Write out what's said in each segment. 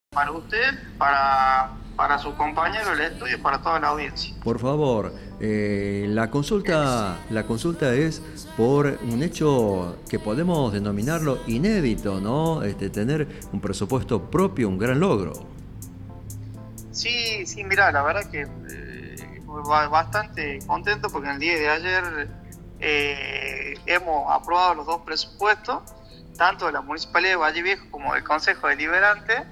para usted, para su compañero el estudio y para toda la audiencia. Por favor, la consulta es por un hecho que podemos denominarlo inédito, ¿no? Tener un presupuesto propio, un gran logro. Sí, sí, mira, la verdad que bastante contento porque en el día de ayer hemos aprobado los dos presupuestos, tanto de la Municipalidad de Valle Viejo como del Consejo Deliberante,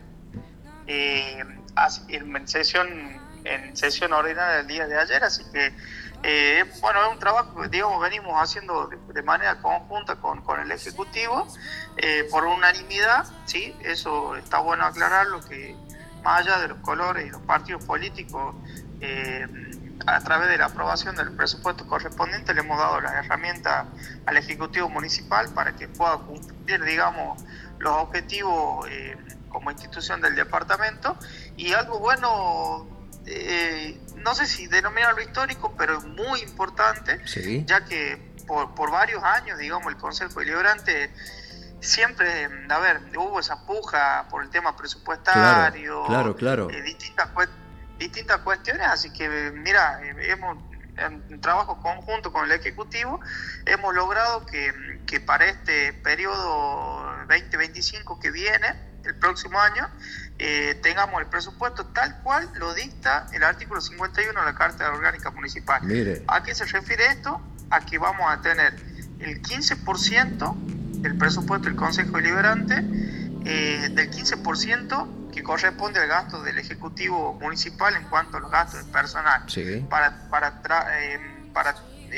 en sesión ordinaria del día de ayer, así que bueno, es un trabajo que digamos venimos haciendo de manera conjunta con el Ejecutivo, por unanimidad, ¿sí? Eso está bueno aclararlo, que más allá de los colores y los partidos políticos, a través de la aprobación del presupuesto correspondiente le hemos dado las herramientas al Ejecutivo Municipal para que pueda cumplir, digamos, los objetivos como institución del departamento. Y algo bueno, no sé si denominarlo histórico, pero es muy importante, Sí, ya que por varios años, digamos, el Consejo Deliberante siempre, hubo esa puja por el tema claro, presupuestario, claro, claro. distintas cuestiones, así que mira, hemos en trabajo conjunto con el Ejecutivo hemos logrado que para este periodo 2025 que viene, el próximo año, tengamos el presupuesto tal cual lo dicta el artículo 51 de la Carta Orgánica Municipal. Mire, ¿A qué se refiere esto? A que vamos a tener el 15% del presupuesto del Consejo Deliberante, del 15% que corresponde al gasto del Ejecutivo Municipal en cuanto a los gastos de personal, sí, para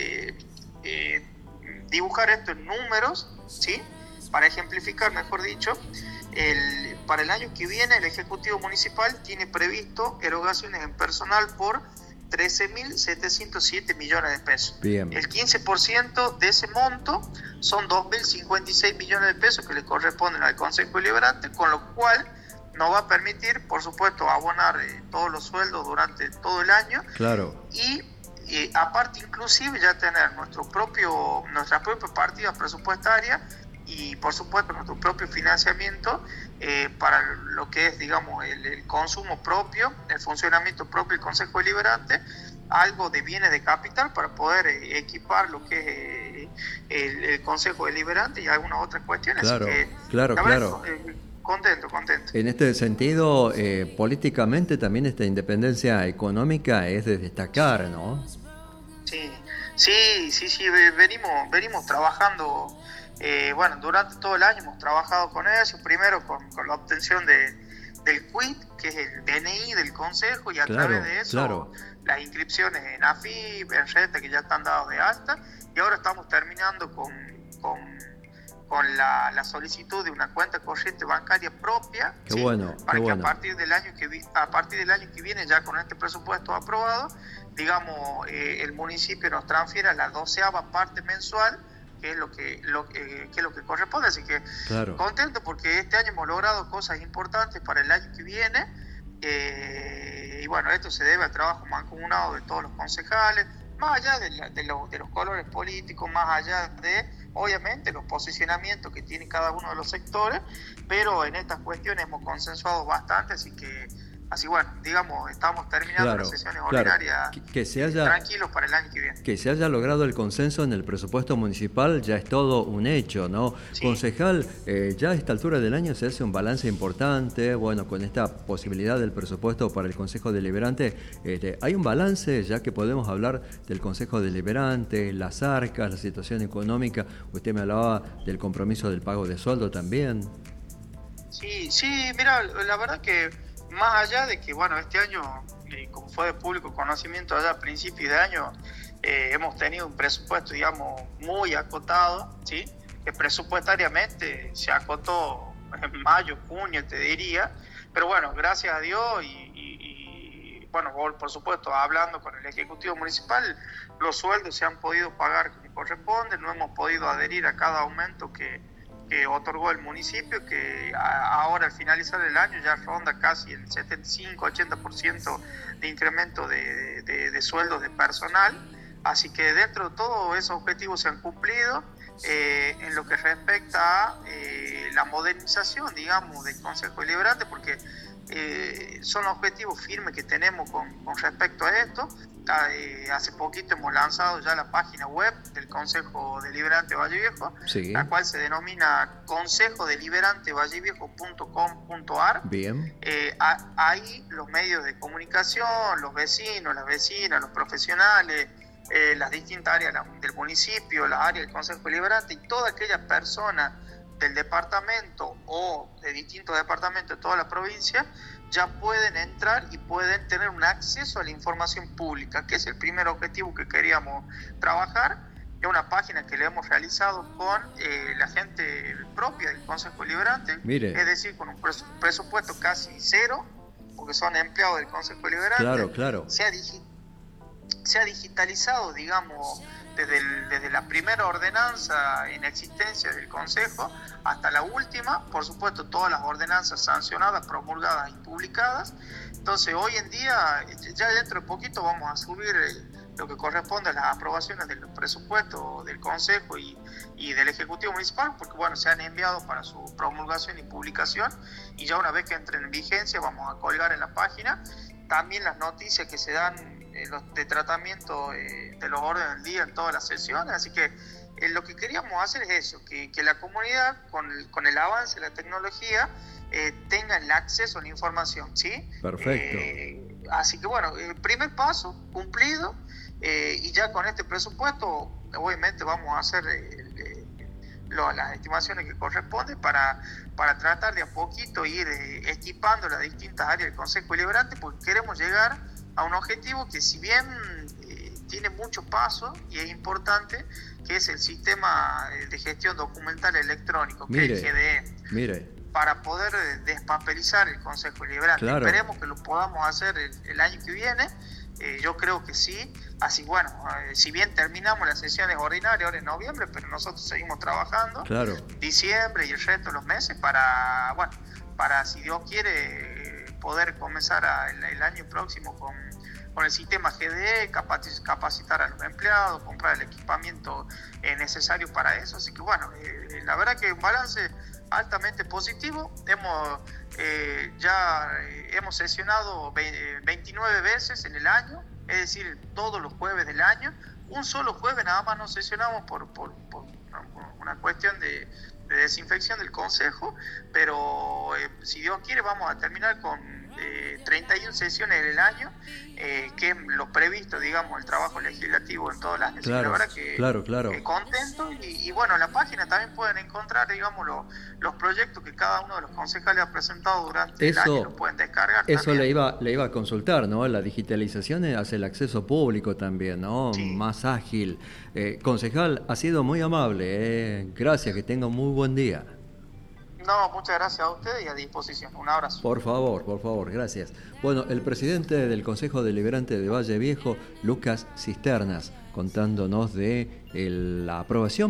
dibujar esto en números, ¿sí? Para ejemplificar, mejor dicho, para el año que viene el Ejecutivo Municipal tiene previsto erogaciones en personal por 13.707 millones de pesos. bien, El 15% de ese monto son 2.056 millones de pesos que le corresponden al Consejo Deliberante, con lo cual nos va a permitir, por supuesto, abonar todos los sueldos durante todo el año claro, y aparte inclusive ya tener nuestras propias partidas presupuestarias y por supuesto nuestro propio financiamiento para lo que es, digamos, el consumo propio, el funcionamiento propio del Consejo Deliberante, algo de bienes de capital para poder equipar lo que es el Consejo Deliberante y algunas otras cuestiones, así claro, que claro, la verdad, claro. contento. En este sentido, políticamente también esta independencia económica es de destacar, ¿no? Sí, sí, venimos trabajando, bueno, durante todo el año hemos trabajado con eso, primero con la obtención del quit, que es el DNI del Consejo, y a través Claro, de eso claro, las inscripciones en AFIP, en RETA, que ya están dados de alta, y ahora estamos terminando con la solicitud de una cuenta corriente bancaria propia, qué ¿sí? bueno, qué Para que bueno. a partir del año que viene, ya con este presupuesto aprobado, digamos, el municipio nos transfiera la 12ª parte mensual, que es que es lo que corresponde. Así que Claro, contento porque este año hemos logrado cosas importantes para el año que viene, y bueno, esto se debe al trabajo mancomunado de todos los concejales, más allá de los colores políticos, más allá de obviamente los posicionamientos que tiene cada uno de los sectores, pero en estas cuestiones hemos consensuado bastante, así bueno, digamos, estamos terminando las claro, sesiones claro. ordinarias Que se haya, tranquilos para el año que viene. que se haya logrado el consenso en el presupuesto municipal ya es todo un hecho, ¿no? Sí, Concejal, ya a esta altura del año se hace un balance importante, bueno, con esta posibilidad del presupuesto para el Consejo Deliberante, hay un balance ya que podemos hablar del Consejo Deliberante, las arcas, la situación económica, usted me hablaba del compromiso del pago de sueldo también. sí, mira, la verdad que más allá de que, bueno, este año, como fue de público conocimiento allá a principios de año, hemos tenido un presupuesto, digamos, muy acotado, ¿sí? Que presupuestariamente se acotó en mayo, junio, te diría, pero bueno, gracias a Dios bueno, por supuesto, hablando con el Ejecutivo Municipal, los sueldos se han podido pagar como corresponde, no hemos podido adherir a cada aumento que otorgó el municipio, que ahora al finalizar el año ya ronda casi el 75-80% de incremento de sueldos de personal, así que dentro de todos esos objetivos se han cumplido. En lo que respecta a la modernización, digamos, del Consejo Deliberante, porque son objetivos firmes que tenemos con respecto a esto. Hace poquito hemos lanzado ya la página web del Consejo Deliberante Valle Viejo, sí, la cual se denomina consejodeliberantevalleviejo.com.ar. bien. Ahí los medios de comunicación, los vecinos, las vecinas, los profesionales, las distintas áreas del municipio, las áreas del Consejo Deliberante y toda aquella persona del departamento o de distintos departamentos de toda la provincia ya pueden entrar y pueden tener un acceso a la información pública, que es el primer objetivo que queríamos trabajar. Es una página que le hemos realizado con la gente propia del Consejo Deliberante, Mire. Es decir, con un presupuesto casi cero, porque son empleados del Consejo Deliberante. Claro, claro. Se ha digitalizado, digamos, desde la primera ordenanza en existencia del Consejo hasta la última, por supuesto todas las ordenanzas sancionadas, promulgadas y publicadas. Entonces hoy en día, ya dentro de poquito vamos a subir lo que corresponde a las aprobaciones del presupuesto del Consejo y del Ejecutivo Municipal, porque bueno, se han enviado para su promulgación y publicación, y ya una vez que entren en vigencia vamos a colgar en la página también las noticias que se dan de tratamiento de los órdenes del día en todas las sesiones. Así que lo que queríamos hacer es eso, que la comunidad con el avance de la tecnología tenga el acceso a la información, ¿sí? Perfecto. Así que bueno, el primer paso cumplido, y ya con este presupuesto obviamente vamos a hacer las estimaciones que corresponden para tratar de a poquito ir estipando las distintas áreas del Consejo Deliberante, porque queremos llegar a un objetivo que, si bien tiene muchos pasos y es importante, que es el sistema de gestión documental electrónico, que es el GDE. Mire. Para poder despapelizar el Consejo Deliberante. Claro. Esperemos que lo podamos hacer el año que viene. Yo creo que sí. Así, bueno, si bien terminamos las sesiones ordinarias ahora en noviembre, pero nosotros seguimos trabajando. Claro. Diciembre y el resto de los meses para, si Dios quiere, poder comenzar el año próximo con el sistema GDE, capacitar a los empleados, comprar el equipamiento necesario para eso. Así que bueno, la verdad que un balance altamente positivo. Hemos sesionado 29 veces en el año, es decir, todos los jueves del año. Un solo jueves nada más no sesionamos por una cuestión de desinfección del Consejo, pero si Dios quiere vamos a terminar con 31 sesiones en el año, que es lo previsto, digamos, el trabajo legislativo en todo el año. Claro, la verdad que claro. Contento, y bueno, en la página también pueden encontrar, digamos, los proyectos que cada uno de los concejales ha presentado durante el año, los pueden descargar. Eso también. le iba a consultar, ¿no? La digitalización hace el acceso público también, ¿no? Sí. Más ágil. Concejal, ha sido muy amable, Gracias, que tenga un muy buen día. No, muchas gracias a ustedes y a disposición. Un abrazo. Por favor, gracias. Bueno, el presidente del Consejo Deliberante de Valle Viejo, Lucas Cisternas, contándonos de la aprobación